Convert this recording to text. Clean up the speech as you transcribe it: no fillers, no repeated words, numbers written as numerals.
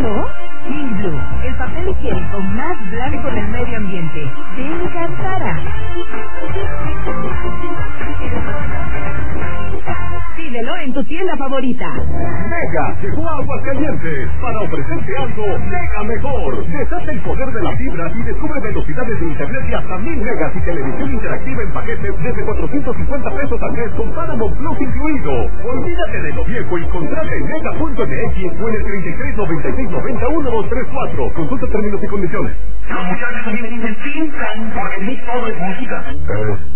¿No? King Blue, el papel higiénico más blanco del medio ambiente. Te encantará. Pídelo en tu tienda favorita. Mega llegó a Aguascalientes para ofrecerte algo mega mejor. Desata el poder de la fibra y descubre velocidades de internet de hasta 1000 megas y televisión interactiva en paquete desde 450 pesos al mes con Paramount Plus incluido. Olvídate de lo viejo y contrata en mega.mx o en el 33 96 90 1234. Consulta términos y condiciones. Los muchachos a mí me dicen pintan porque en mí todo es música.